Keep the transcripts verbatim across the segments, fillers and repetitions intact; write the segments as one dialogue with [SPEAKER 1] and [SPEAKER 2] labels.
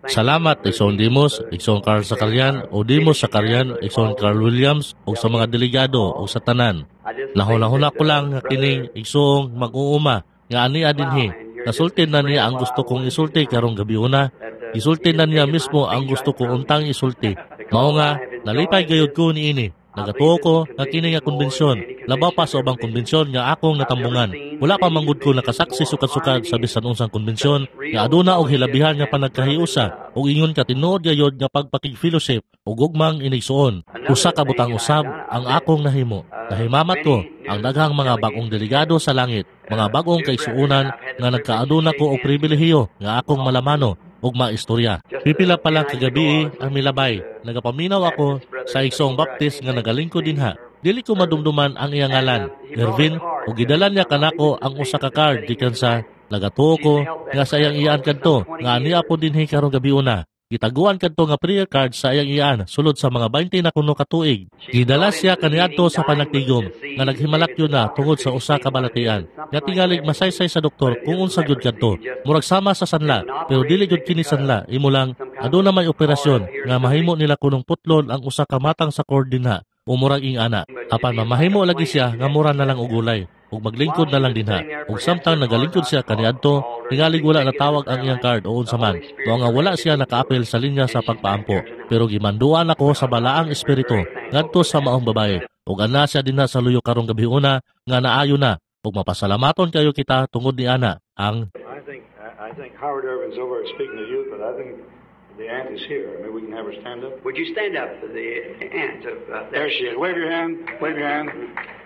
[SPEAKER 1] Salamat Igsoon Dimos, Igsoon Carl Sakarian, o Dimos Sakarian, Igsoon Carl Williams, o sa mga delegado, o sa tanan. Lahuna-huna ko lang nga kining Igsoong mag-uuma, nga ani adinhi. Nasulti na niya ang gusto kong isulti karong gabi una. Isulti na niya mismo ang gusto kong untang isulti. Mao nga, nalipay gayod ko ni ini. Nagatuo ko nga kini nga konbensyon. Labaw pa sa ubang konbensyon nga akong natambungan. Wala pa manggod ko nakasaksi sukad-sukad sa bisan unsang konbensyon nga aduna og hilabihan nga panagkahiusa ug ingon ka tinuod gayod nga pagpakig-fellowship ug gugmang inigsuon. Usa ka butang usab ang akong nahimo. Nahimamat ko ang daghang mga bagong delegado sa langit, mga bagong kaisuunan nga nagkaaduna ko og pribilehiyo nga akong malamano ug maistorya. Pipila pa lang kagabi ang milabay. Nagapaminaw ako sa Igsoong Baptist nga nagalingkod dinha. Dili ko madumduman ang iyang ngalan, Ervin, ug gidala niya kanako ang usa ka card gikan sa nagatuo ko nga sa iyang iyaan kadto nga aniya po dinhi karong gabi una. Gitaguan kadto nga prayer card sa iyang iyaan sulod sa mga twenty na kuno ka tuig. Gidala siya kaniadto sa panagtigom nga naghimalakyo na tungod sa usa ka balatian. Nga tingalig masaysay sa doktor kung unsa gyud kadto. Murag sama sa sanla, pero dili gyud kini sanla. Imo lang aduna may operasyon nga mahimo nila kunong putlon ang usa ka matang sa cord dinha. Umurag ing ana. Apan mamahimo lagi siya nga mura na lang og gulay. Ug maglingkod na lang dinha. Ug samtang nagalingkod siya kaniadto, tingalig wala natawag ang iyang card o unsa man. Mao nga wala siya nakaapel sa linya sa pagpaampo. Pero gimanduan ako sa balaang espiritu ngadto sa maong babae. Ug ana siya dinha sa luyo karong gabi una nga naayo na. Ug mapasalamaton kayo kita tungod ni ana ang
[SPEAKER 2] I think I I think Howard Irvin's over speaking to you, but I think the aunt is here. Maybe we can have her stand up.
[SPEAKER 3] Would you stand up for the aunt of uh,
[SPEAKER 2] There she is. Wave your hand. Wave your hand.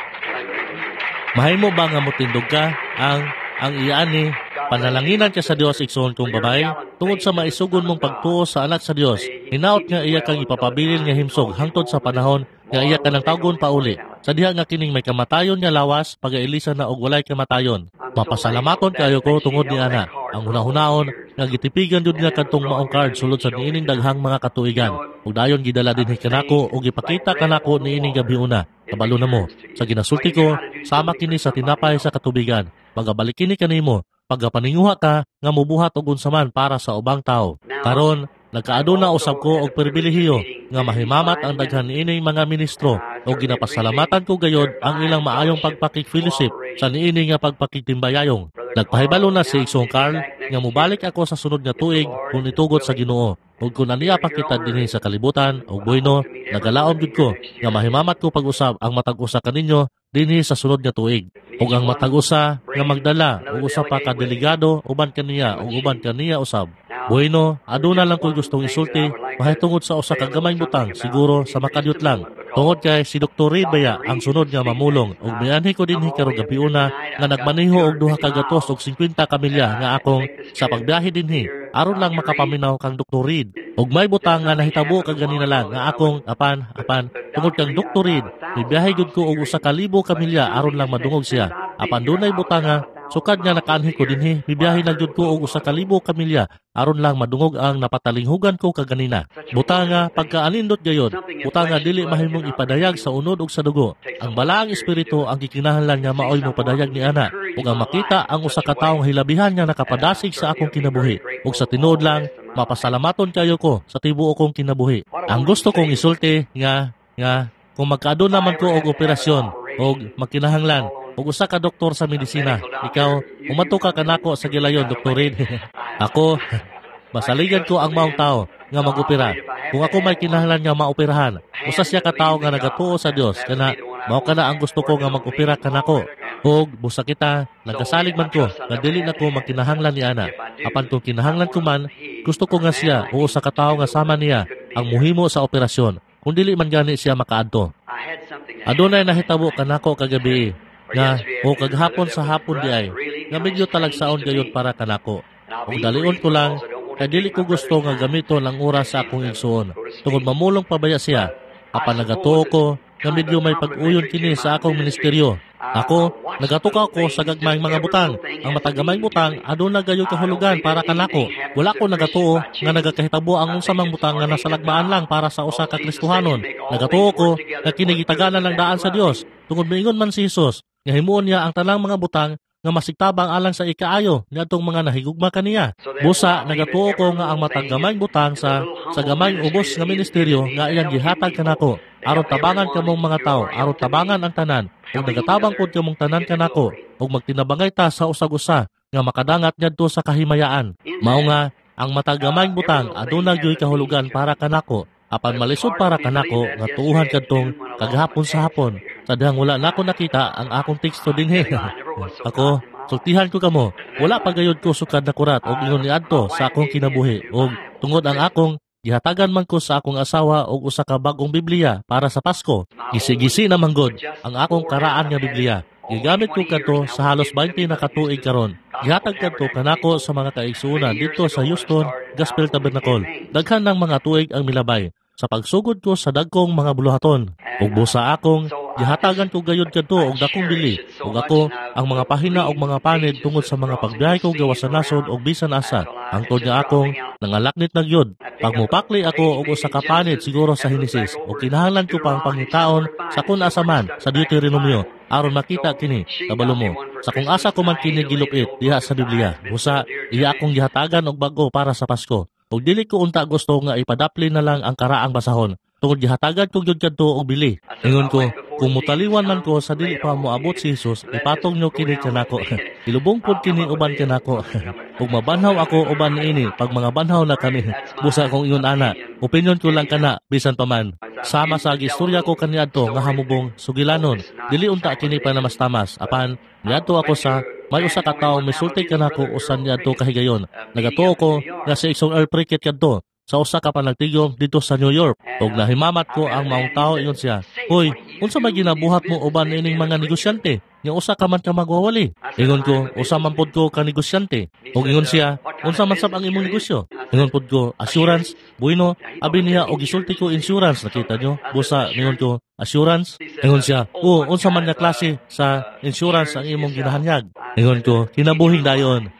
[SPEAKER 1] mahimo ba nga motindog ka ang ang iyaan ni panalanginan ka sa Dios igsoon kong babae tungod sa maisugon mong pagtuo sa anak sa Dios. Hinaot nga iya kang ipapabilin nga himsog hangtod sa panahon nga iya ka ng tawgon pauli. Sa diha nga kining may kamatayon nga lawas pagailisan na og walay kamatayon. Mapasalamaton kayo ko tungod ni ana. Ang hunahunahon nga gitipigan jud niya kadtong maong card sulod sa niining daghang mga katuigan. Ug dayon gidala dinhi kanako ug ipakita kanako niining gabi una. Kabalo na mo. Sa ginasulti ko, sama kini sa tinapay sa katubigan. Pagabalik kini kanimo, pagapaninguha ka nga mubuhat og unsa man para sa ubang tawo. Karon nagkaaduna usab ko og pribilehiyo nga mahimamat ang daghan niining mga ministro o ginapasalamatan ko gayod ang ilang maayong pagpakig-fellowship sa niini nga pagpakigtimbayayong. Nagpahibalo na si Igsoong Carl nga mubalik ako sa sunod nga tuig kung nitugot sa Ginoo. Ug kung aniya pa kita dinhi sa kalibutan og bueno, nagalaom jud ko nga mahimamat ko pag-usab ang matag-usa kaninyo dinhi sa sunod nga tuig. Ug ang matag-usa nga magdala og usa pa ka delegado uban kaniya ug uban kaniya usab. Bueno, aduna lang ko gustong isulti mahitungod sa usa ka gamay butang siguro sa makadyot lang. Tungod kay si Doktor Reed baya ang sunod nga mamulong ug mianhi ko dinhi karong gabi una nga nagmaneho og duha ka gatos og fifty kamilya nga akong sa pagbiyahe dinhi aron lang makapaminaw kang Doktor Reed. Ug may butang nga nahitabo kag ganina lang nga akong apan apan tungod kang Doktor Reed, bibiyahe gud ko og usa ka libo kamilya aron lang madungog siya. Apan dunay butang nga sukad nga nakaanhi ko dinhi, bibiyahe lang jud ko og usa ka libo kamilya aron lang madungog ang napatalinghugan ko kaganina. Butang nga pagkaanindot gayod, butang nga dili mahimong ipadayag sa unod ug sa dugo. Ang balaang espiritu ang gikinahanglan nga maoy mo padayag ni ana ug ang makita ang usa ka tawong hilabihan nga nakapadasig sa akong kinabuhi. Ug sa tinuod lang mapasalamaton kayo ko sa tibuok kong kinabuhi. Ang gusto kong isulti nga nga kung magkaadto naman ko og operasyon og makinahanglan ug usa ka doktor sa medisina, ikaw umato ka kanako sa gilayon, Doktor Reed. Ako masaligan ko ang maong tao nga mag-opera. Kung ako may kinahanglan nga maoperahan, usa siya ka tawo nga nagatuo sa Dios kana mao kana ang gusto ko nga mag-opera kanako. Og busa kita nagasalig man ko nga dili na ko magkinahanglan ni ana. Apan kung kinahanglan ko man, gusto ko nga siya o usa ka tawo nga sama niya ang muhimo sa operasyon. Kung dili man gani siya makaadto. Adunay nahitabo kanako kagabi nga o kaghapon sa hapon di ay nga medyo talagsaon gayud para kanako. Ug dalion ko lang kay dili ko gusto nga gamiton ang oras sa akong igsoon tungod mamulong pabaya siya. Apan nagatuo ko nga medyo may pag-uyon kini sa akong ministeryo. Ako, nagatuka ko sa gagmayng mga butang. Ang matagamay butang, aduna gayo kahulugan para kanako. Wala ko nagatuo nga nagakahitabo ang unsa mang butang nga nasa lagmaan lang para sa usa ka Kristohanon. Nagatuo ko nga kinigitaganan lang daan sa Dios. Tungod miingon man si Jesus, nga himuon niya ang tanang mga butang nga masigtabang alang sa ikaayo niadtong mga nahigugma kaniya. Busa nagatuo ko nga ang matag gamay butang sa sa gamay ubos nga ministeryo nga iyang gihatag kanako aron tabangan kamong mga tawo, aron tabangan ang tanan, ug nagatabang pud kamong tanan kanako ug magtinabangay ta sa usag-usa nga makadangat niadto sa kahimayaan. Mao nga ang matag gamay butang aduna gyoy kahulugan para kanako. Apan malisod para kanako nga tuuhan kadtong kaghapon sa hapon. Sadhang wala nako nakita ang akong teksto dinhi. Ako, sultihan ko kamo, wala pa gayud ko sukad na kurat og ingon niadto sa akong kinabuhi og tungod ang akong gihatagan man ko sa akong asawa og usa ka bag-ong Biblia para sa Pasko. Gisi-gisi na manggod ang akong karaan nga Biblia. Gigamit ko kadto sa halos twenty na katuig karon. Gihatag kadto kanako sa mga kaigsuonan dito sa Houston Gospel Tabernacle. Daghan ng mga tuig ang milabay sa pagsugod ko sa dagkong mga buluhaton. Ug busa akong gihatagan ko gayud kadto og dakong bili. Ug ako ang mga pahina og mga panid tungod sa mga pagbiyahe ko gawas sa nasod og bisan asa. Hangtod nga akong nangalaknit na gyud. Pagmupakli ako og usa ka panid siguro sa Henesis ug kinahanglan ko pang pangitaon sa kun asa man sa Deuteronomio aron makita kini kabalo mo. Sa kung asa ko man kini gilupit diha sa Biblia. Busa iya akong gihatagan og bag-o para sa Pasko. Ug dili ko unta gusto nga ipadapli na lang ang karaang basahon. Tungod gihatagan ko gyud kadto og bili. Ingon ko, kung mutaliwan man ko sa dili pa moabot si Jesus, ipatong nyo kini kanako. Ilubong pud kini uban kanako. Ug mabanhaw ako uban niini pag mga banhaw na kami. Busa kong ingon ana, opinion ko lang kana bisan pa man. Sama sa gistorya ko kaniadto nga hamubong sugilanon. Dili unta kini pa na mas tamas. Apan niadto ako sa may usa ka tawo misulti kanako usan niadto kahigayon. Nagatuo ko nga sa isong airpricket kadto sa usa ka panagtigom dito sa New York. Ug nahimamat ko ang maong tao ingon siya, "Hoy, unsa may ginabuhat mo uban ining mga negosyante? Nga usa ka man ka magwawali." Ingon ko, "Usa man pud ko ka negosyante." Ug ingon siya, "Unsa man sab ang imong negosyo?" Ingon pud ko, "Assurance." Bueno, abi niya og gisulti ko insurance, nakita nyo? Busa ingon ko, "Assurance?" Ingon siya, "Oo, unsa man nga klase sa insurance ang imong ginahanyag?" Ingon ko, "Kinabuhing dayon."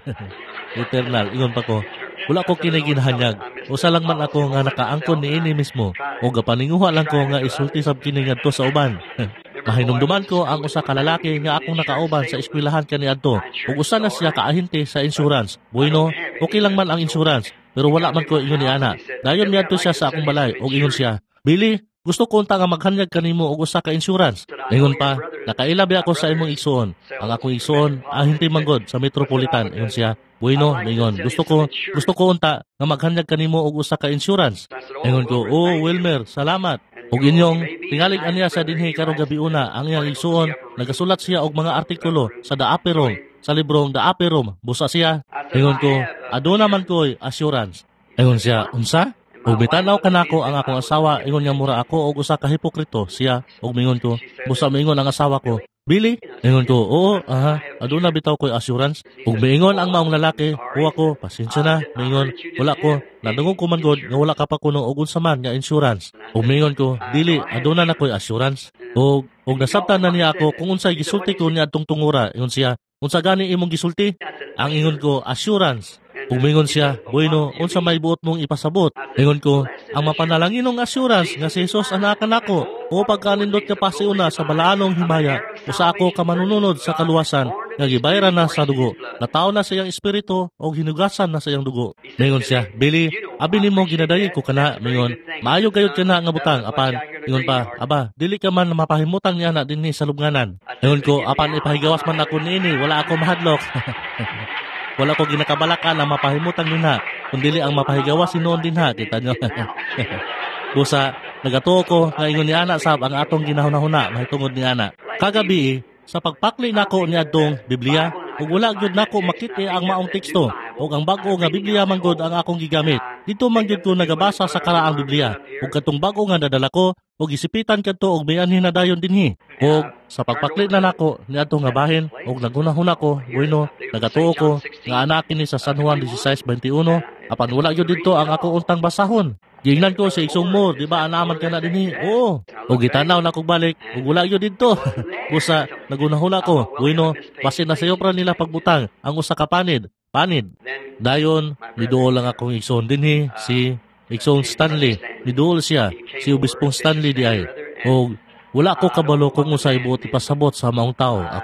[SPEAKER 1] Eternal, ingon pa ko, wala ko kiniginahanyag. Usa lang man ako nga nakaangkon ni ini mismo. O gapaninguha lang ko nga isulti sab kini ngadto sa uban. Mahinumduman ko ang usa ka lalaki nga akong nakauban sa eskwelahan kaniadto. Ug usa na siya kaahente sa insurance. Bueno, okay lang man ang insurance, pero wala man ko ingon ni ana. Dayon niadto siya sa akong balay ug ingon siya, "Billy, gusto ko unta nga maghanyag kanimo og usa ka insurance." Ingon pa, "Nakailabi ako sa imong igsuon. Ang akong igsuon ahente manggod sa Metropolitan." Ingon siya, "Bueno," ingon, "Gusto ko gusto ko unta nga maghanyag kanimo og usa ka insurance." Ingon ko, "Oh, Wilmer, salamat." Ug inyong tingalig aniya sa dinhi karong gabi una ang iyang igsuon, nagasulat siya og mga artikulo sa The Upper Room, sa librong The Upper Room. Busa siya. Ingon ko, "Aduna man ko'y assurance." Ingon siya, "Unsa?" Ug bitanaw kanako ang akong asawa, ingon niya mura ako og usa ka hipokrito siya. Ug mingon ko, busa mingon ang asawa ko, "Billy?" Ingon ko, "Oo, aha, aduna bitaw ko'y assurance." Ug mingon ang maong lalaki, "O ako, pasensya na." Mingon, "Wala ko, nadungog ko man gud nga wala ka pa kuno og unsa man nga insurance." Ug mingon ko, "Dili, aduna na ko'y assurance." Ug ug nasabtan na niya ako kung unsay gisulti ko niya adtong tungura. Ingon siya, "Unsa gani imong gisulti?" Ang ingon ko, "Assurance." Umingon siya, "Bueno, unsa may buot mong ipasabot?" Ingon ko, "Ang mapanalanginong assurance nga si Jesus anakan nako o pagkanindot ka pa si una sa balaanong himaya usa ako ka manununod sa kaluwasan nga gibayaran na sa dugo. Nataw na sa iyang espiritu o hinugasan na sa iyang dugo." Mingon siya, "Billy, abi nimo ginadayi ko kana." Mingon, "Maayo gayud kana nga butang." Apan ingon pa, "Aba, dili ka man mapahimutang niya na dinhi sa lubnganan." Ingon ko, "Apan ipahigawas man ako niini, wala ako mahadlok." Wala ko ginakabalakan ang mapahimutan din ha, kundili ang mapahigawas sinuon din ha, kita nyo. Busa, nagatuo ko nga ingon ni ana sab ang atong ginahuna-huna, mahitungod ni ana. Kagabi, sa pagpakli nako ni adtong Biblia, ug wala gyud nako makiti ang maong teksto, ug ang bag-o nga Biblia man gud ang akong gigamit. Dito man gyud ko nagabasa sa karaang Biblia, ug katong bag-o nga nadala ko, ug isipitan kadto og mianhin na dayon dinhi. Ug sa pagpaklit na nako niadto nga bahin ug nagunahuna ko, bueno, nagatuo ko nga anak kini sa San Juan sixteen twenty-one, apan wala gyud didto ang ako untang basahon. Gingnan ko sa iksong mo, di ba anaman ka na dinhi? Oo. Ug gitanaw na kog balik, ug wala gyud didto. Busa nagunahuna ko, bueno, basin na sayo pra nila pagbutang ang usa ka panid. Panid. Dayon, niduol lang akong igsoon dinhi si Igsoon Stanley, niduol siya, si Obispong Stanley di ay. O wala ko kabalo kung usay buot ipasabot sa maong tao. Ako,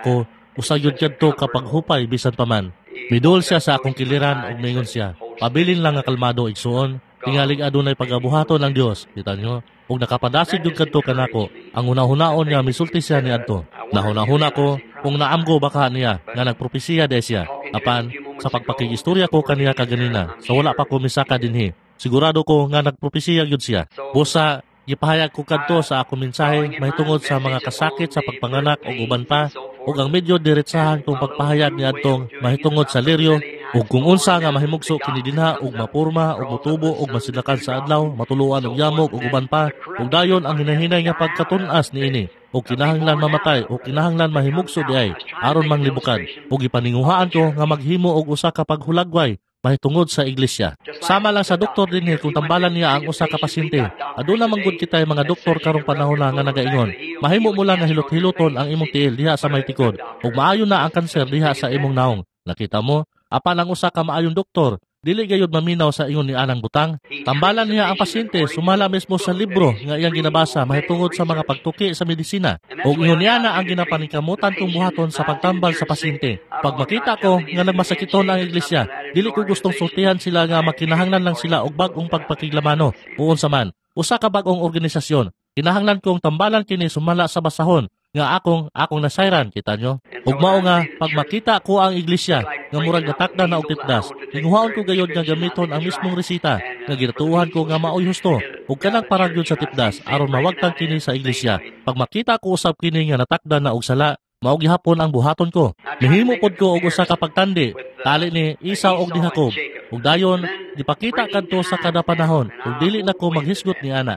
[SPEAKER 1] usayod kadto kapag hupay bisan pa man. Midol siya sa akong kiliran ug mingon siya, pabilin lang nga kalmado igsuon, tingalig adunay pagabuhaton ng Dios. Kita nyo, ug nakapadasig jud kadto kanako, ang una-hunaon niya misulti siya niadto. Nahuna-huna ko kung naamgo baka niya nga nagpropesiya de siya. Apan sa pagpakigistorya ko kaniya kaganina, sa wala pa ko misaka dinhi. Sigurado ko nga nagpropesiya gyud siya. Busa gipahayag ko kadto sa akong mensahe mahitungod sa mga kasakit sa pagpanganak ug uban pa, ug ang medyo diretsahan kong pagpahayag niadtong mahitungod sa liryo ug kung unsa nga mahimugso kini dinha ug mapurma ug motubo ug masilakan sa adlaw, matuluan og yamog ug uban pa, ug dayon ang hinahinay nga pagkatun-as niini ug kinahanglan mamatay ug kinahanglan mahimugso diay aron manglibukan ug ipaninguhaan ko nga maghimo og usa ka paghulagway mahitungod sa iglesia. Sama lang sa doktor dinhi kung tambalan niya ang usa ka pasyente. Aduna man gud kitay mga doktor karong panahon na nga nagaingon, mahimo mo lang nga hilot-hiloton ang imong tiil diha sa may tikod ug maayo na ang kanser diha sa imong naong. Nakita mo, apan ang usa ka maayong doktor dili gayud maminaw sa ingon ni anang butang. Tambalan niya ang pasyente sumala mismo sa libro nga iyang ginabasa mahitungod sa mga pagtuki sa medisina. Ug ingon niya na ang ginapaningkamutan kong buhaton sa pagtambal sa pasyente. Pag makita ko nga nagmasakiton ang iglesia, dili ko gustong sultihan sila nga makinahanglan lang sila og bag-ong pagpakiglamano. Uon sa man, usa ka bag-ong organisasyon. Kinahanglan kong tambalan kini sumala sa basahon nga akong akong nasayran, kita nyo. Ug mao nga pag makita ko ang iglesia nga murag natakda na og tipdas, hinguhaon ko gayod nga gamiton ang mismong resita nga ginatuohan ko nga maoy husto ug kanang paragyod sa tipdas aron mawagtang kini sa iglesia. Pag makita ko usab kini nga natakda na og sala, mao gihapon ang buhaton ko. Mihimo pod ko og usa ka pagtandi, tali ni Isaw og ni Jacob. Ug dayon gipakita kadto sa kada panahon ug dili na ko maghisgot ni ana.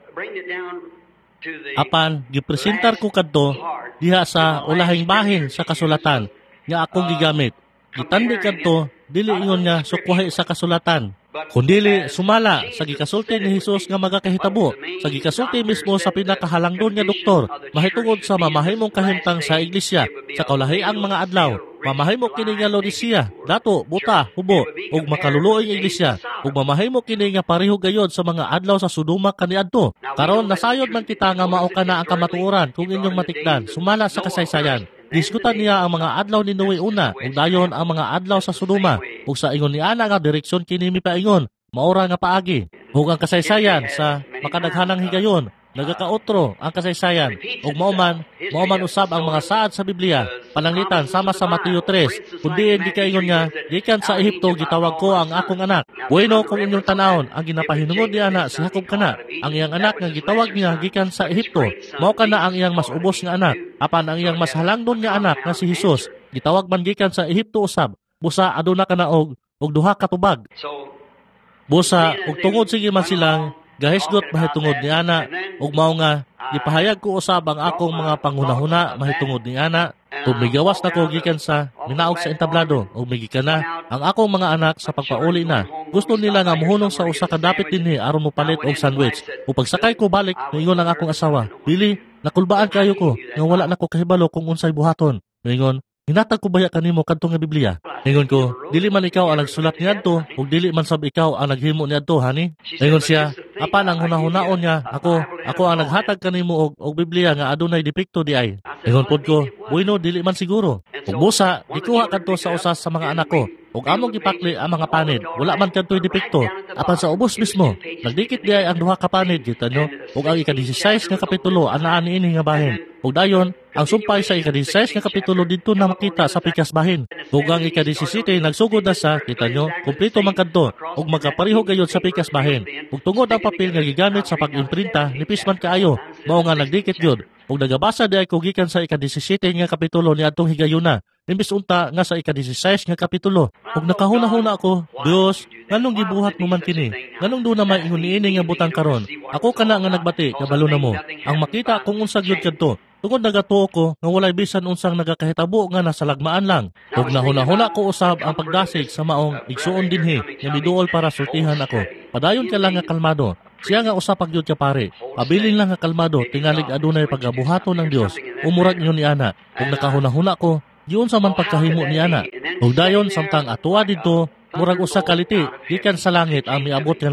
[SPEAKER 1] Apan gipresentar ko kadto diha sa ulahing bahin sa kasulatan nga akong gigamit. Gitandi kadto dili ingon nga sukwahi sa kasulatan, kundili sumala sa gikasulti ni Hesus nga magakahitabo, sa gikasulti mismo sa pinakahalangdon nga doktor mahitungod sa mamahimong kahimtang sa iglesia sa kaulahiang mga adlaw. Mamahimo kini nga Laodicea, dato, buta, hubo, ug makaluluoy nga iglesia, ug mamahimo kini nga pareho gayod sa mga adlaw sa Sodoma kaniadto. Karon nasayod man kita nga mao kana ang kamatuoran kung inyong matikdan sumala sa kasaysayan. Diskutan niya ang mga adlaw ni Noe una, ug dayon ang mga adlaw sa Sodoma, ug sa ingon ni ana nga direksyon kini mipaingon, maura nga paagi, ug ang kasaysayan sa makadaghanang higayon. Nagakaotro ang kasaysayan ug mauman mauman usab ang mga saad sa Biblia pananglitan sama sa Mateo tres, kundi gikaingon nga gikan sa Ehipto gitawag ko ang akong anak. Bueno kung inyong tanawon ang ginapahinungod ni ana si Jacob kana, ang iyang anak nga gitawag niya gikan sa Ehipto, mao kana ang iyang mas ubos nga anak. Apan ang iyang mas halangdon nga anak nga si Hesus gitawag man gikan sa Ehipto usab. Busa aduna kana og og duha ka tubag. Busa ug tungod sige man silang gahisgot mahitungod ni ana, ug mao nga gipahayag ko usab ang akong mga panghunahuna mahitungod ni ana. Ug migawas na ko gikan sa minaog sa entablado ug migikan na ang akong mga anak sa pagpauli na. Gusto nila nga muhunong sa usa ka dapit dinhi aron mopalit og sandwich. Ug pagsakay ko balik, moingon ang akong asawa, "Bili, nakulbaan kayo ko nga wala na ko kahibalo kung unsay buhaton." Moingon, "Hinatag ko baya kanimo kadto nga Biblia?" Ingon ko, "Dili man ikaw ang nagsulat niadto, ug dili man sab ikaw ang naghimo niadto, hani?" Ingon siya, "Apan ang hunahunaon niya, ako, ako ang naghatag kanimo og og Biblia nga adunay depekto di ay." Ingon pod ko, "Bueno, dili man siguro." Ug busa, gikuha kadto sa usas sa mga anak ko. Ug among gipakli ang mga panid, wala man kadtoy depekto. Apan sa ubos mismo, nagdikit di ay ang duha ka panid, kita nyo. Ug ang ika-16 nga kapitulo anaa niini nga bahin. Ug dayon, ang sumpay sa ika-16 nga kapitulo didto na makita sa pikas bahin. Ug ang ika-17 nagsugod na sa, kita nyo, kumpleto man kadto ug magkapareho gayud sa pikas bahin. Ug tungod ang papel nga gigamit sa pag-imprinta, nipis man kaayo, mao nga nagdikit gyud. Ug nagabasa di ay ko gikan sa ika-17 nga kapitulo ni atong higayuna. Imbis unta nga sa ika-16 nga kapitulo. Ug nakahuna-huna ako, Dios, nganong gibuhat mo man kini? Nganong do na may ingon niini nga butang karon? Ako kana nga nagbati, kabalo na mo. Ang makita kung unsa gyud kadto. Tungod nagatuo ko nga walay bisan unsang nagakahitabo nga nasalagmaan lang. Ug nahuna-huna ko usab ang pagdasig sa maong igsuon dinhi nga miduol para sultihan ako. Padayon ka lang nga kalmado. Siya nga usa pagyud ka pare. Pabilin lang nga kalmado tingalig adunay pagabuhaton ng Dios. Umurag ingon ni ana. Ug nakahuna-huna ko, diyon sa man pagkahimo ni ana. Ug dayon samtang atuwa didto, murag usa ka liti gikan sa langit ang miabot nga nako.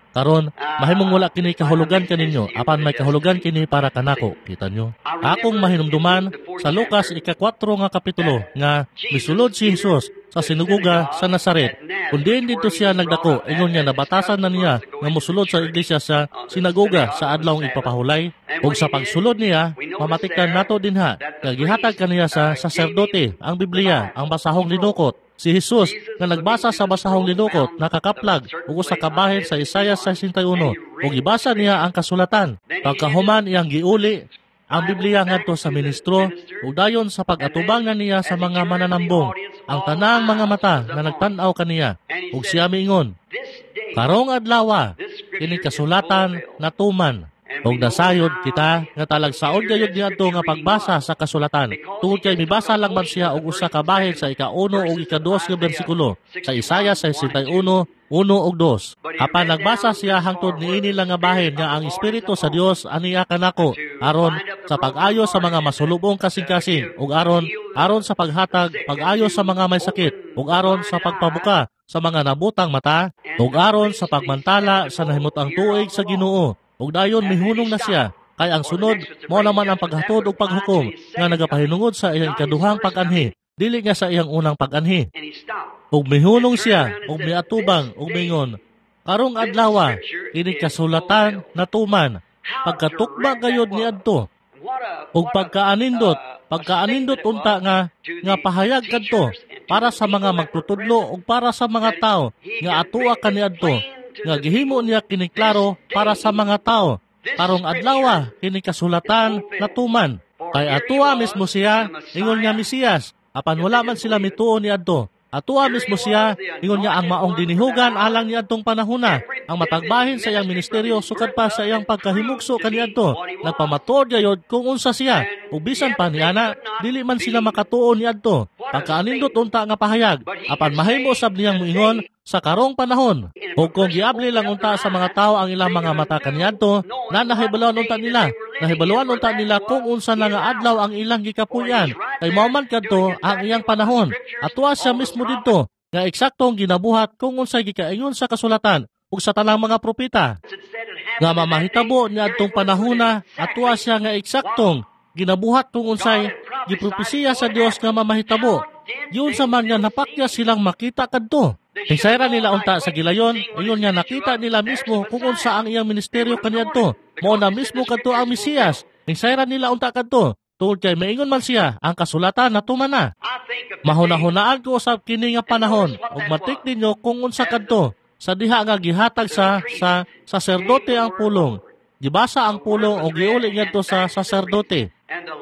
[SPEAKER 1] Karon, mahimong wala kini kahulugan kaninyo, apan may kahulugan kini para kanako. Kita nyo. Akong mahinumduman sa Lucas ika-kwatro nga kapitulo nga misulod si Jesus sa sinuguga sa Nazaret. Kung diin dito siya nagdako, ingon niya nabatasan na niya nga musulod sa iglesia sa sinagoga sa adlawng ipapahulay. Ug sa pagsulod niya, mamatikdan nato dinha nga gihatag kaniya sa saserdote ang Biblia, ang basahong linukot. Si Jesus nga nagbasa sa basahong linukot, nakakaplag ug sa kabahin sa Isaiah sixty-one ug gibasa niya ang kasulatan. Pagkahuman iyang giuli ang Biblia ngadto sa ministro ug dayon sa pag-atubang na niya sa mga mananambong ang tanang mga mata nga nagtan-aw kaniya ug siya miingon, karong adlaw kini kasulatan natuman. Ug nasayod kita nga talagsaon gayud niadto nga pagbasa sa kasulatan. Tungod kay mibasa lang man siya og usa ka bahin sa ika-uno ug ika-dos nga bersikulo sa Isaiah sixty-one, one ug two. Apan nagbasa siya hangtod niini lang nga bahin nga ang Espiritu sa Dios aniya kanako aron sa pag-ayo sa mga masulubong kasing-kasing ug aron aron sa paghatag pag-ayo sa mga may sakit ug aron sa pagpabuka sa mga nabutang mata ug aron sa pagmantala sa nahimutang tuig sa Ginoo. Ug dayon mihunong na siya, kay ang sunod mao naman ang paghatod ug paghukom nga nagapahinungod sa iyang ikaduhang pag-anhi, dili nga sa iyang unang pag-anhi. Ug mihunong siya ug miatubang ug mingon, karong adlaw kini kasulatan natuman, pagkatukba gayud niadto. Ug pagkaanindot, pagkaanindot unta nga nga pahayag kadto para sa mga magtutudlo ug para sa mga tawo nga atoa kaniadto. Nga gihimo niya kini klaro para sa mga tao. Karong adlaw kini kasulatan natuman. Kay atua mismo siya ingon nga Mesiyas, apan wala man sila mituo niadto. Atua mismo siya ingon nga ang maong dinihugan alang niadtong panahona, ang matagbahin sa iyang ministeryo sukad pa sa iyang pagkahimugso kaniadto. Nagpamatud gayud kung unsa siya, ug bisan pa niana dili man sila makatuo niadto. Pagkaanindot unta nga pahayag, apan mahimo sab niyang moingon sa karong panahon. Ug kung giabli lang unta sa mga tao ang ilang mga mata kaniadto, na nahibaluan unta nila. Nahibaluan unta nila kung unsa na nga adlaw ang ilang gikapuy-an. Kay mao man kadto ang iyang panahon. Atwa siya mismo didto nga eksaktong ginabuhat kung unsay gikaingon sa kasulatan ug sa tanang mga propeta. Nga mamahitabo niadtong panahona, atwa siya nga eksaktong ginabuhat kung unsay gipropesiya sa Dios nga mamahitabo. Yun sa man nga napakya silang makita kadto. Insayra nila unta sa gilayon, ingon nga nakita nila mismo kung unsa ang iyang ministeryo kaniadto. Mao na mismo kadto ang Mesiyas. Insayra nila unta kadto. Tungod kay maingon man siya, ang kasulatan natuman na. Mahuna-hunaan ko usab kini nga panahon ug matik ninyo kung unsa kadto. Sa diha nga gihatag sa sa saserdote ang pulong. Gibasa ang pulong ug giuli ngadto sa saserdote.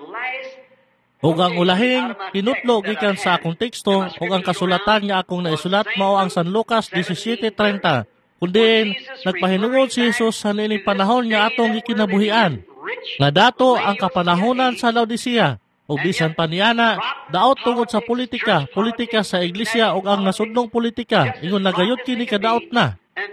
[SPEAKER 1] Ug ang ulahing kinutlo gikan sa akong teksto ug ang kasulatan nga akong naisulat mao ang San Lucas seventeen thirty. Kundi nagpahinungod si Jesus sa nining panahon nga atong gikinabuhian. Nga dato ang kapanahonan sa Laodicea ug bisan pa niana daot tungod sa politika, politika sa iglesia ug ang nasudnong politika ingon nagayod kini kadaot na.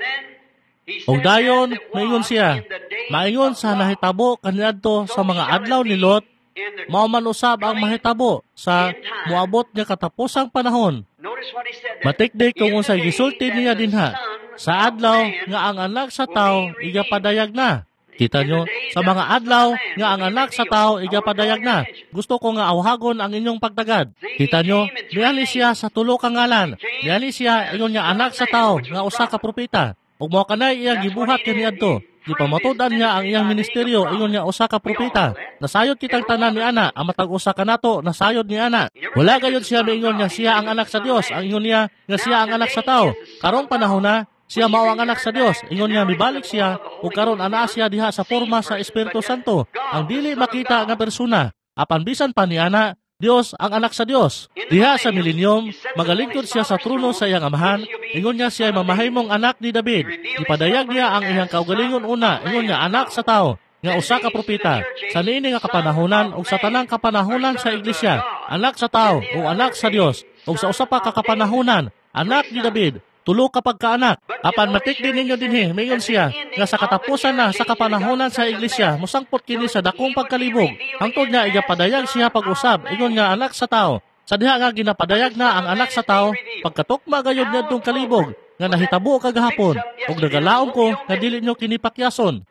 [SPEAKER 1] Ug dayon maingon siya, maingon sa nahitabo kaniadto sa mga adlaw ni Lot. Mao man usab ang mahitabo sa moabot nga katapusang panahon. Matikdik kung unsay gisulti niya dinha sa adlaw nga ang anak sa tao igapadayag na. Kita nyo, sa mga adlaw nga ang anak sa tao igapadayag na. Gusto ko nga awhagon ang inyong pagtagad. Kita nyo, niali siya sa tulo ka ngalan. Niali siya ingon nga anak sa tao nga usa ka propeta. Ug mao kanay iyang gibuhat kaniadto. Gipamatudan niya ang iyang ministeryo ingon niya usa ka propeta. Nasayod kitang tanan ni ana, ang matag usa kanato nasayod ni ana. Wala gayud siya miingon nga siya ang anak sa Dios, ang ingon niya nga siya ang anak sa tao. Karong panahon na siya mao ang anak sa Dios. Ingon niya mibalik siya ug karon ana siya diha sa porma sa Espiritu Santo, ang dili makita nga persona. Apan bisan pa ni ana, Dios ang anak sa Dios. Diha sa milenyum, magalingkod siya sa trono sa iyang amahan. Ingon niya siya ay mamahimong anak ni David. Ipadayag niya ang iyang kaugalingon una. Ingon niya anak sa tao, nga usa ka propeta. Sa niini nga kapanahonan ug sa tanang kapanahonan sa iglesia, anak sa tao o anak sa Dios. Ug sa usa pa ka kapanahonan, anak ni David. Tulo ka pagkaanak. Apan matik din ninyo dinhi, mayon siya, nga sa katapusan na sa kapanahonan sa iglesia, musangpot kini sa dakong pagkalibog. Hangtod nga igapadayag siya pag-usab, ingon nga anak sa tao. Sa diha nga ginapadayag na ang anak sa tao, pagkatukma gayud niadtong kalibog, nga nahitabo kagahapon ug nagalaom ko nga dili nyo kinipakyason.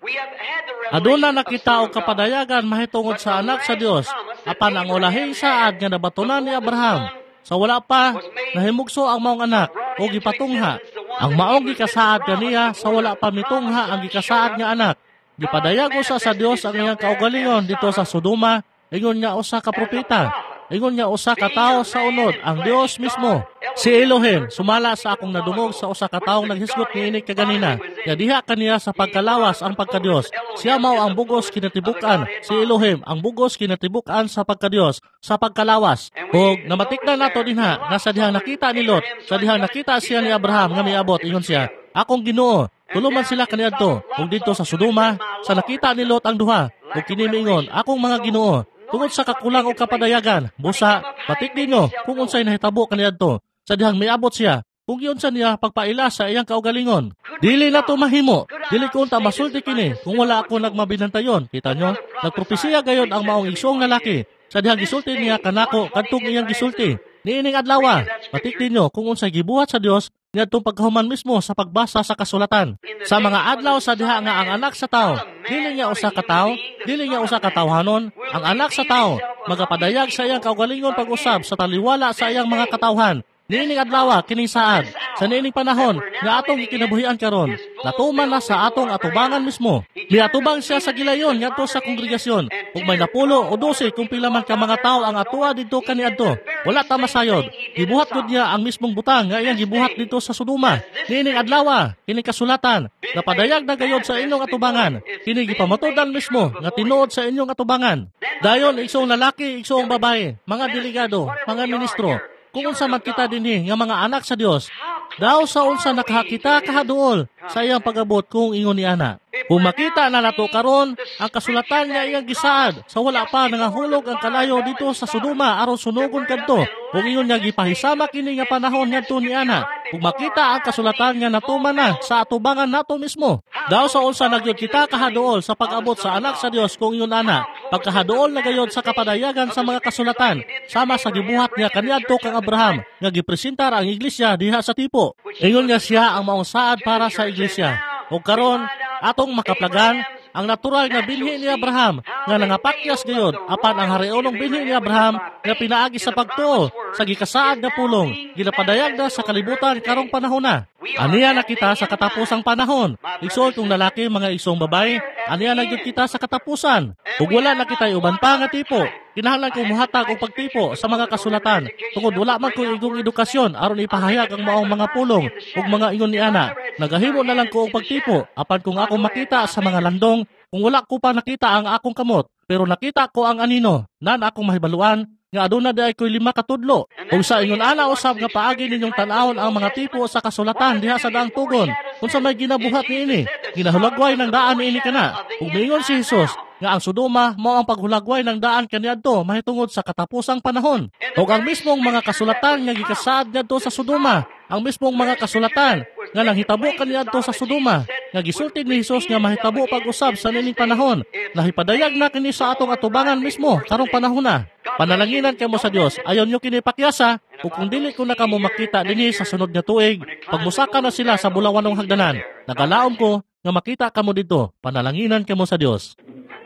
[SPEAKER 1] Aduna nakita og kapadayagan mahitungod sa anak sa Dios apan ang ulahing saad nga nabatunan ni Abraham. Sa wala pa nahimugso ang maong anak o gipatungha. Ang maong gikasaad kaniya sa wala pa mitungha ang gikasaad nga anak. Gipadayag usa sa Dios ang iyang kaugalingon dito sa Sodoma, ingon niya usa ka propeta. Ingon niya usa ka tawo sa unod, ang Dios mismo. Si Elohim sumala sa akong nadungog sa usa ka tawong naghisgot niini kaganina. Ya diha kaniya sa pagkalawas ang pagkadios. Siya mao ang bugos kinatibukan. Si Elohim ang bugos kinatibukan sa pagkadios, sa pagkalawas. Ug namatikdan nato dinha nga sa dihang nakita ni Lot, sa dihang nakita siya ni Abraham nga miabot, ingon siya, akong Ginoo, tuluman sila kaniadto. Ug dito sa Sodoma, sa nakita ni Lot ang duha, ug kini miingon, akong mga Ginoo, tungod sa kakulang o kapadayagan, busa, patikdi nyo kung unsay nahitabo kaniadto. Sa dihang miabot siya, kung iyon sa niya pagpaila sa iyang kaugalingon. Dili na to mahimo, dili ko unta masulti kini kung wala ako nagmabinantayon. Kita nyo, nagpropesiya gayon ang maong igsoong lalaki. Sa dihang gisulti niya kanako kadtong iyang gisulti. Niining adlaw, patikdi nyo kung unsay gibuhat sa Dios niadtong pagkahuman mismo sa pagbasa sa kasulatan. Sa mga adlaw sa diha nga ang anak sa tao, dili niya usa ka tawo, dili niya usa ka tawhanon, ang anak sa tao magapadayag sa iyang kaugalingon pag-usab sa taliwala sa iyang mga katawhan. Niining adlaw kining saad sa niining panahon nga atong gikinabuhian karon, natuman na sa atong atubangan mismo. Miatubang siya sa gilayon ngadto sa kongregasyon ug may napulo o dose kung pila man ka mga tawo ang atua didto kaniadto. Wala ta masayod. Gibuhat gud niya ang mismong butang nga iyang gibuhat dito sa Sodoma. Niining adlaw kining kasulatan napadayag na gayod sa inyong atubangan. Kini gipamatudan mismo nga tinuod sa inyong atubangan. Dayon igsoong lalaki, igsoong babae, mga delegado, mga ministro, kung unsa magkita dinhi nga mga anak sa Dios, daw sa unsa nakahakita kahaduol sa iyang pagabot kung ingon ni ana. Kung makita na nato karon ang kasulatan nga iyang gisaad sa wala pa nangahulog ang kalayo dito sa Sodoma aron sunugon kadto, kung ingon niya gipahisama kini nga panahon ngadto ni ana. Kung makita ang kasulatan nga natuman na sa atubangan nato mismo, daw sa unsa nagyud kita kahaduol sa pag-abot sa anak sa Dios kung ingon ana, pagkahaduol na gayod sa kapadayagan sa mga kasulatan sama sa gibuhat niya kaniadto kang Abraham nga gipresentar ang iglesia diha sa tipo. Ingon niya siya ang maong saad para sa iglesia. O karon atong makaplagan ang natural nga binhi ni Abraham nga nangapakyas gayod apan ang harionong binhi ni Abraham nga pinaagi sa pagtuo sa gikasaad nga pulong ginapadayag na sa kalibutan karong panahon na. Aniya na kita sa katapusang panahon. Igsoon kong lalaki, mga igsoong babae, aniya na gyud kita sa katapusan. Ug wala na kita uban pa nga tipo. Kinahanglan kong muhatag og pagtipo sa mga kasulatan tungod wala man ko igong edukasyon aron ipahayag ang maong mga pulong ug mga ingon ni ana. Nagahimo na lang ko og pagtipo apan kung ako makita sa mga landong, kung wala ko pa nakita ang akong kamot, pero nakita ko ang anino, nan akong mahibaluan nga aduna day ko'y lima katudlo. Kung sa ingon ana usab nga paagi ninyong tan-awon ang mga tipo sa kasulatan diha sa daang tugon, kung sa may ginabuhat niini, ginahulagway ng daan niini kana. Ug miingon si Jesus nga ang Sodoma mao ang paghulagway ng daan kaniadto mahitungod sa katapusang panahon. Ug ang mismong mga kasulatan nga gikasaad ngadto sa Sodoma, ang mismong mga kasulatan nga nanghitabo kaniadto sa Sodoma, nga gisulti ni Jesus nga mahitabo pag-usab sa nining panahon, nahipadayag na kini sa atong atubangan mismo karong panahon na. Panalanginan kamo sa Dios, ayon nyo kini pakyasa, ug kung dili ko na kamo makita dinhi sa sunod nga tuig, pagmusaka na sila sa bulawanong hagdanan. Nagalaom ko nga makita kamo dito, panalanginan kamo sa Dios.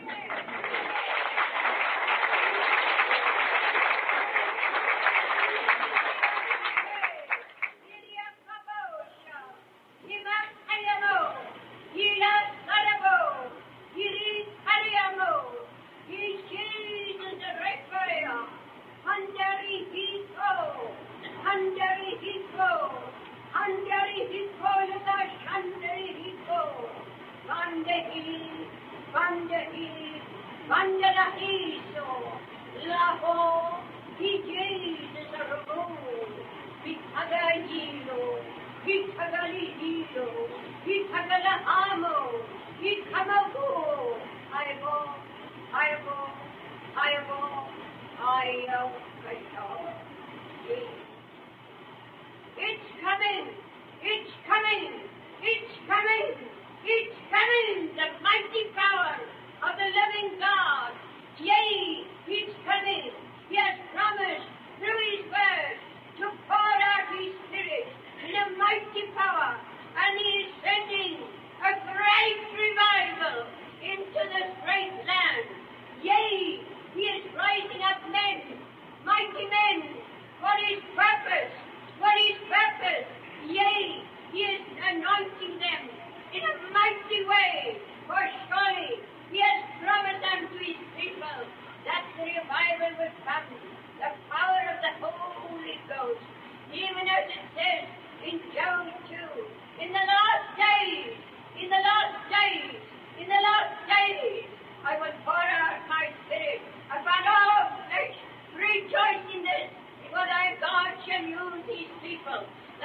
[SPEAKER 4] It's coming! It's coming! It's coming! It's coming! The mighty power of the living God. Yea, it's coming. He has promised through His word to pour out His Spirit in a mighty power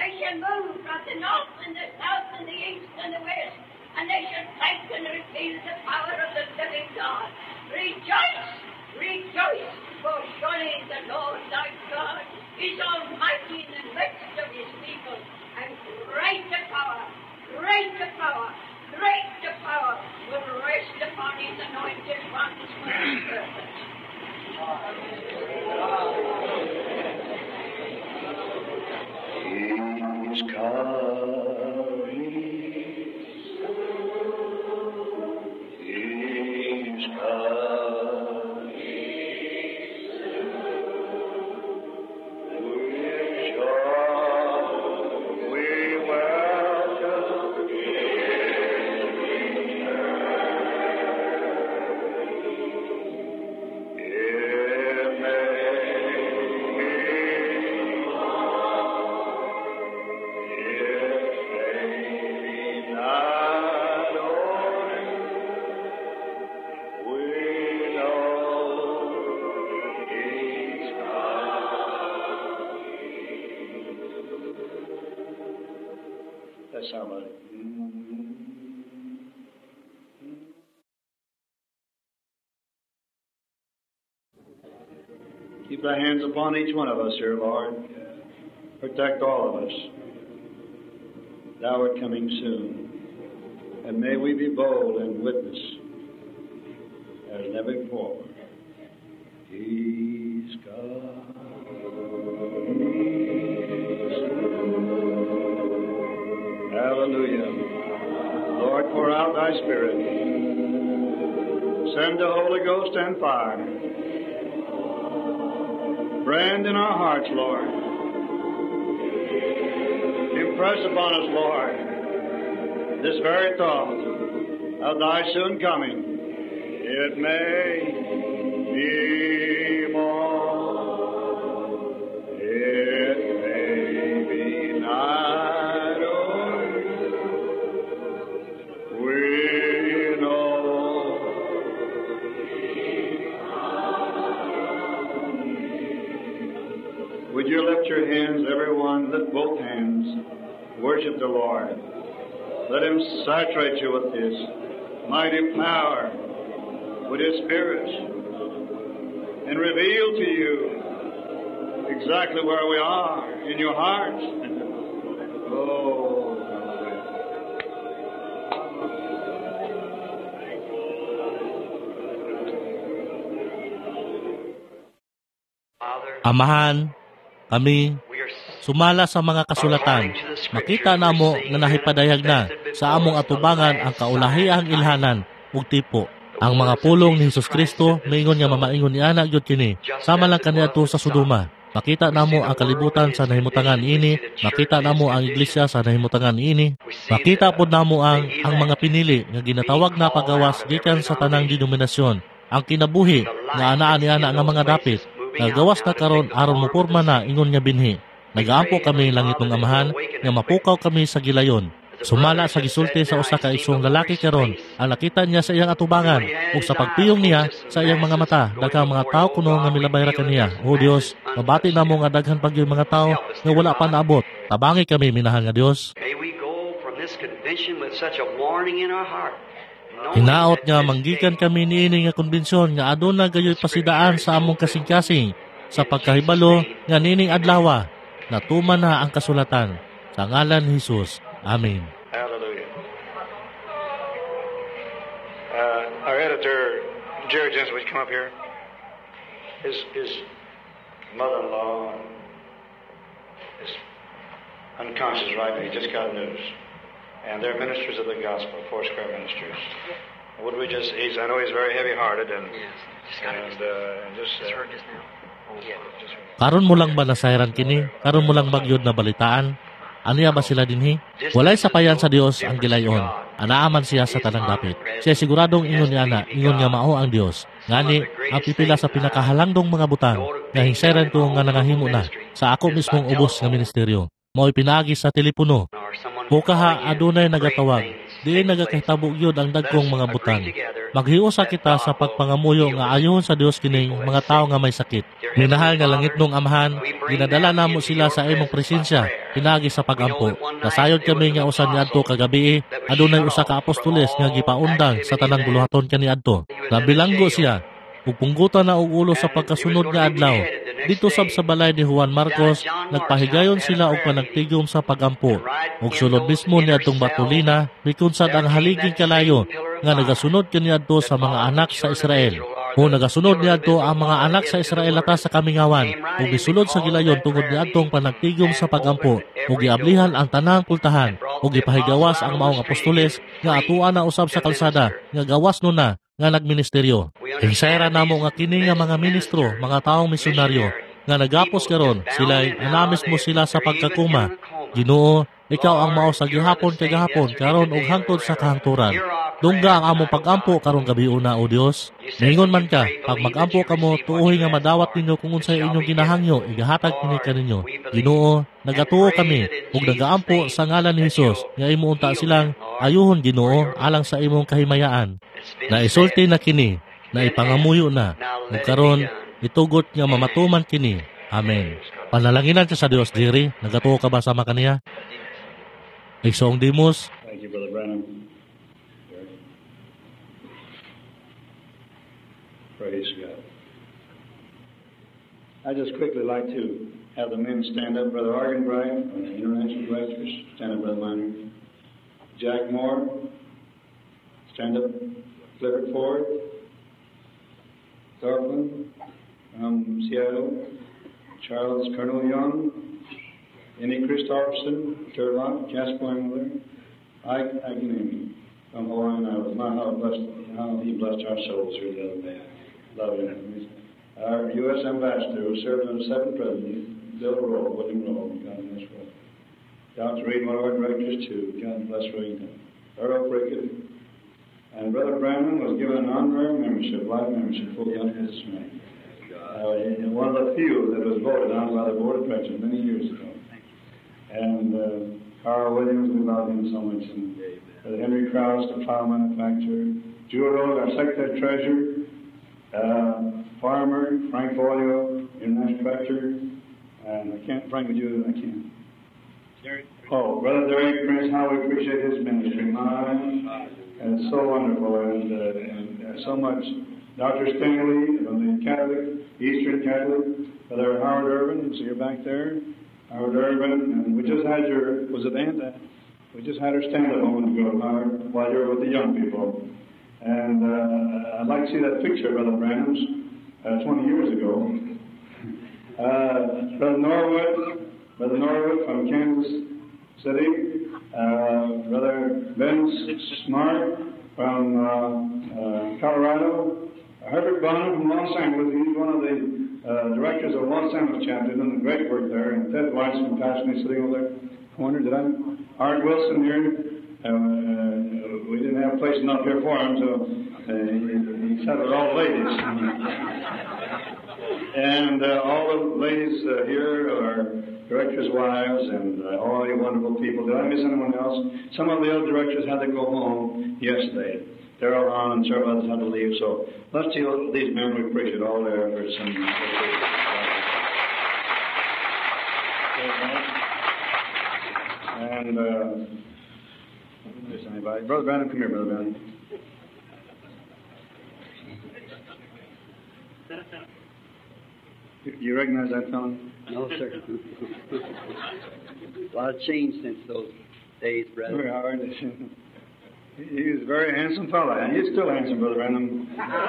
[SPEAKER 4] They shall move from the north and the south and the east and the west, and they shall thank and reveal the power of the living God. Rejoice, rejoice, for surely the Lord thy God is almighty in the midst of his people, and great power, great power, great power will rest upon his anointed ones for his purpose.
[SPEAKER 2] He's coming. He's coming. With joy we welcome It That's somebody. Keep thy hands upon each one of us here, Lord. Protect all of us. Thou art coming soon. And may we be bold and witness as never before. He's God. Hallelujah. Lord, pour out thy Spirit. Send the Holy Ghost and fire. Brand in our hearts, Lord. Impress upon us, Lord, this very thought of thy soon coming. It may be more. It may be night or we know. Would you lift your hands, everyone? Lift both hands. Worship the Lord. Let Him saturate you with His mighty power, with His Spirit, and reveal to you exactly where we are in your heart. Oh.
[SPEAKER 1] Amahan, kami, sumala sa mga kasulatan, makita namo nga nahipadayag na sa among atubangan ang kaulahiyang ilhanan ug tipo. Ang mga pulong ni Hesus Kristo maingon nga mamaingon ni anak gyud kini sama lang kaniadto sa Sodoma. Makita namo ang kalibutan sa nahimutangan ini, makita namo ang iglesia sa nahimutangan ini, makita pod namo ang ang mga pinili nga ginatawag na pagawas gikan sa tanang denominasyon, ang kinabuhi nga anaa ni ana nga mga dapit nagawas na karon aron moporma na ingon nga binhi. Nagaampo kami langit ng Amahan nga mapukaw kami sa gilayon. Sumala sa gisulti sa usa ka isong lalaki karon, ang nakita niya sa iyang atubangan ug sa pagpiyong niya sa iyang mga mata, daghang mga tawo kuno nga milabay ra kaniya. O Dios, mabati namo nga daghan pag yung mga tawo nga wala pa naabot. Tabangi kami minahal nga Dios.
[SPEAKER 3] May we go from this convention with such a warning in our heart.
[SPEAKER 1] Hinaot nga manggikan kami niini nga konbensyon nga aduna gayoy pasidaan sa among kasing-kasing sa pagkahibalo nga nining adlaw natuman na ang kasulatan sa ngalan ni Hesus. Amen.
[SPEAKER 2] Hallelujah. Uh, our editor, Jerry Jensen, would you come up here? His, his mother-in-law is unconscious right now. He just got news. And they're ministers of the gospel, Four Square Ministers. Would we just, he's, I know he's very heavy-hearted and,
[SPEAKER 3] Yes, just got
[SPEAKER 2] and,
[SPEAKER 3] it.
[SPEAKER 2] uh, and just, uh,
[SPEAKER 3] Just heard this now. Oh, yeah.
[SPEAKER 2] just
[SPEAKER 1] Karon mo lang ba nasayran kini? Karon mo lang bagyod na balitaan? Aniya ba sila dinhi? Walay sapayan sa Dios ang gilayon. Anaaman siya sa tanang dapit. Siya siguradong ingon niya na, ingon nga mao ang Dios. Ngani, ang pipila sa pinakahalangdong mga butang, nga hinsayran ko nga nangahimo na sa ako mismong ubos nga ministeryo. Mao'y pinaagi sa telepono. Bukaha adunay nagatawag. diin nagakahitabo gyud ang dagkong mga butang. Maghiusa kita sa pagpangamuyo nga ayohon sa Dios kining mga tawo nga may sakit. Minahal nga langitnong Amahan, ginadala namo sila sa imong presensya pinagi sa pagampo. Nasayod kami nga usan niadto kagabi, adunay usa ka apostoles nga gipaundang sa tanang buluhaton kaniadto. Nabilanggo siya ug punggutan na og ulo sa pagkasunod nga adlaw. Dito sab sa balay ni Juan Marcos, nagpahigayon sila og panagtigom sa pagampo. Ug sulod mismo niadtong Batulina, mikunsad ang haliging kalayo nga nagasunod kaniadto sa mga anak sa Israel. O nagasunod niadto ang mga anak sa Israel ata sa kamingawan ug gisulod sa gilayon tungod niadtong panagtigom sa pagampo ug giablihan ang tanang pultahan ug gipahigawas ang maong apostoles nga atuan na usab sa kalsada nga gawas no na nga nagministeryo. Hinsayra namo nga kini nga mga ministro, mga taong misyonaryo nga nagapos karon, sila'y anamis mo sila sa pagkakuma. Ginoo, ikaw ang mao sa gihapon kay gahapon karon ug hangtod sa kahangturan. Dungga ang among pagampo karong gabi una, O Dios. Ningon man ka, pag magampo kamo, tuoy nga madawat ninyo kung unsay inyong ginahangyo, igahatag kini kaninyo. Ginoo, nagatuo kami ug nagaampo sa ngalan ni Hesus nga imo unta silang ayuhon, Ginoo, alang sa imong kahimayaan. Naisulti na kini, na ipangamuyo na, ug karon itugot nga mamatuman kini. Amen. Panalanginan ka sa Dios diri, nagatuo ka ba sama kaniya? Igsoong Dimos.
[SPEAKER 5] Thank you, Brother Branham. Praise God. I'd just quickly like to have the men stand up. Brother Argenbright from the International Directors. Stand up, Brother Minor. Jack Moore. Stand up. Clifford Ford. Thorpeman from Seattle. Charles Colonel Young. Annie Christopherson, Turlock, Jasper Engler. I, I can name him. From Hawaiian Islands. My, how, blessed, how he blessed our souls through the other day. Love him. Our U S Ambassador who served under the seventh President, Bill Roll, William Roll. God bless Roll. Doctor Reed, one of our directors, too. God bless Reed. Earl Prickett. And Brother Branham was given an honorary membership, life membership, fully under his name. Uh, one of the few that was voted on by the Board of Directors many years ago. And uh, Carl Williams, we love him so much. And uh, Henry Krause, the flower manufacturer. Jewel Rose, our Secretary Treasurer. Uh, Farmer, Frank Boyle, International Director. And I can't, Frank, would you, I can't. Oh, Brother Derek Prince, how we appreciate his ministry. My, and it's so wonderful and, uh, and uh, so much. Doctor Stingley from the Catholic, Eastern Catholic. Brother Howard Irvin, so you're back there. Howard Irvin, and we just had your, was it Aunt? We just had her stand up a moment ago, Howard, while you were with the young people. And uh, I'd like to see that picture of Brother Branham's uh, twenty years ago. Uh, Brother Norwood, Brother Norwood from Kansas City. Uh, Brother Ben Smart from uh, uh, Colorado. Herbert Bonham from Los Angeles. He's one of the uh, directors of Los Angeles chapter, doing great work there. And Ted Weiss from Passionate sitting over there. Corner, did I? Art Wilson here. Uh, uh, we didn't have a place enough here for him, so uh, he, he said it all ladies. And uh, all the ladies uh, here are directors' wives and uh, all you wonderful people. Did I miss anyone else? Some of the other directors had to go home yesterday. Darrell Hahn and several others had to leave, so let's see these men. We appreciate all their efforts. And, and uh, there's anybody. Brother Branham, come here, Brother Branham. You, you recognize that fellow?
[SPEAKER 3] No, sir. A lot of change since those days, brother.
[SPEAKER 5] Very hard. He was a very handsome fellow, and he's still handsome, Brother Branham.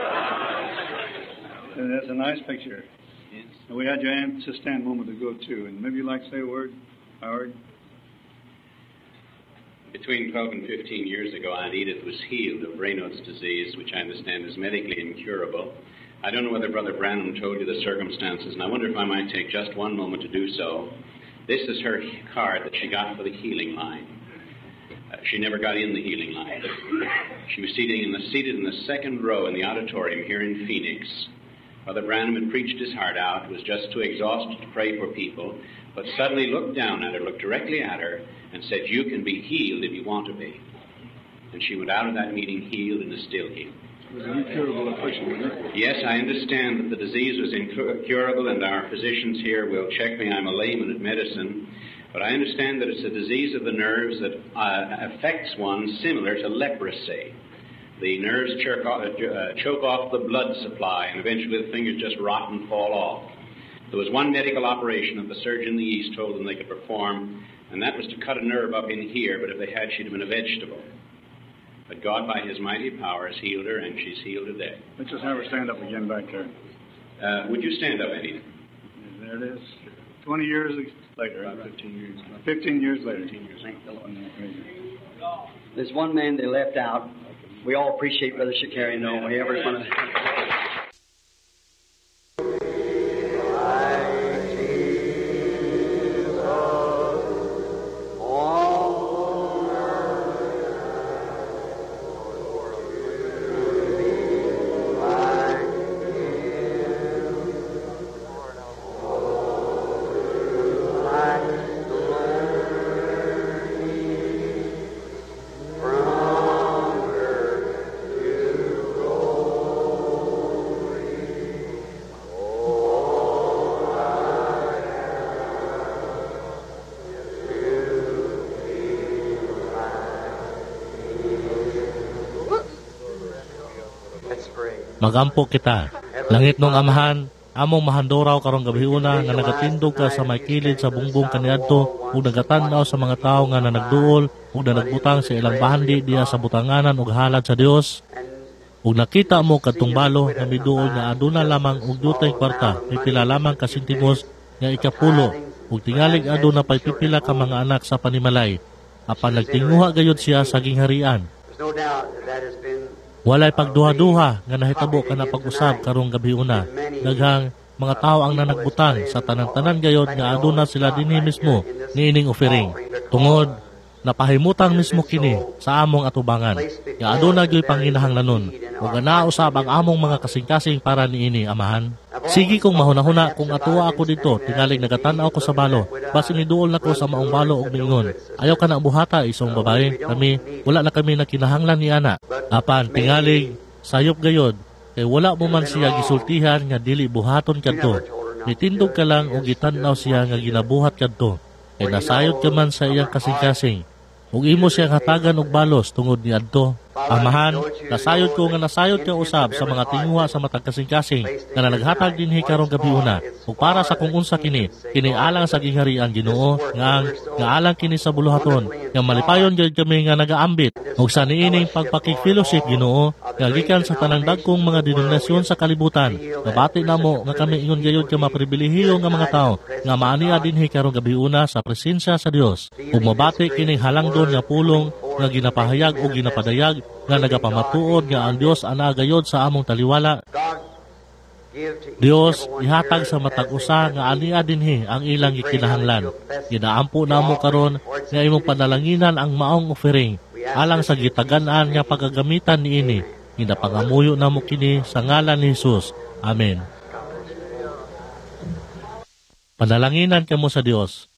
[SPEAKER 5] And that's a nice picture.
[SPEAKER 3] Yes.
[SPEAKER 5] And we had your Aunt to stand a moment ago, too. And maybe you'd like to say a word, Howard?
[SPEAKER 6] Between twelve and fifteen years ago, Aunt Edith was healed of Raynaud's disease, which I understand is medically incurable. I don't know whether Brother Branham told you the circumstances, and I wonder if I might take just one moment to do so. This is her card that she got for the healing line. Uh, she never got in the healing line. She was seated in, the, seated in the second row in the auditorium here in Phoenix. Brother Branham had preached his heart out, was just too exhausted to pray for people, but suddenly looked down at her, looked directly at her, and said, "You can be healed if you want to be." And she went out of that meeting healed and is still healed.
[SPEAKER 5] It was an incurable affliction, wasn't it?
[SPEAKER 6] Yes, I understand that the disease was incurable, and our physicians here will check me. I'm a layman at medicine. But I understand that it's a disease of the nerves that uh, affects one similar to leprosy. The nerves choke off, uh, choke off the blood supply, and eventually the fingers just rot and fall off. There was one medical operation that the surgeon in the East told them they could perform, and that was to cut a nerve up in here, but if they had, she'd have been a vegetable. But God, by His mighty power, has healed her, and she's healed today.
[SPEAKER 5] Let's just have her stand up again back there.
[SPEAKER 6] Uh, would you stand up, Eddie?
[SPEAKER 5] There it is. Twenty years later. About fifteen years. Fifteen years later. Fifteen years later.
[SPEAKER 3] There's one man they left out. We all appreciate Brother Shakarian, though. We ever want to.
[SPEAKER 1] Magampo kita. Langit nung amahan, among mahanduraw karong gabiuna nga nagatindog ka sa may kilid sa bungbong kaniadto ug nagatanaw sa mga tawo nga nanagduol ug nagbutang sa ilang bahandi diya sa butanganan ug halad sa Dios. Ug nakita mo kadtong balo nga miduol nga aduna lamang og dutay kwarta, may pila lamang ka sentimos nga ikapulo ug tingalig aduna pay pipila ka mga anak sa panimalay. Apan nagtinguha gayud siya sa gingharian. Walay pagduha-duha nga nahitabo ka na pag-usab karong gabiuna. Daghang mga tao ang nanagbutang sa tanan-tanan gayod nga aduna sila dinhi mismo niining offering. Tungod napahimutang mismo kini sa among atubangan. Nga aduna gyoy panginahanglanon ug ana usab ang among mga kasing-kasing para niini amahan. Sige kong mahuna-huna kung atuwa ako dito, tingalig nagatan-aw ko sa balo. Basin niduol na ko sa maong balo og mingon. Ayaw ka na buhata isong babae. Kami wala na kami nakinahanglan ni ana. Apan tingalig sayop gayod kay wala mo man siya gisultihan nga dili buhaton kadto. Nitindog ka lang og gitan-aw siya nga ginabuhat kadto. Kay nasayod ka man sa iyang kasing-kasing. Ug imo siyang hatagan og balos tungod niadto. Amahan, nasayod ko nga nasayod ka usab sa mga tinguha sa matag kasing-kasing nga naghatag dinhi karong gabiuna. Ug para sa kung unsa kini, kini alang sa gingharian Ginoo nga nga alang kini sa buluhaton nga malipayon gyud kami nga nagaambit ug sa niining pagpakig-fellowship Ginoo nga gikan sa tanang dagkong mga denominasyon sa kalibutan. Nabati namo nga kami ingon gayud ka mapribilehiyo nga mga tawo nga maaniya dinhi karong gabiuna sa presensya sa Dios. Ug mabati kining halangdon nga pulong nga ginapahayag o ginapadayag nga nagapamatuod nga ang Dios ana gayod sa among taliwala. Dios ihatag sa matag usa nga ania dinhi ang ilang gikinahanglan. Ginaampo namo karon nga imong panalanginan ang maong offering alang sa gitagan-an nga pagagamitan niini. Ginapangamuyo namo kini sa ngalan ni Jesus. Amen. Panalanginan kamo sa Dios.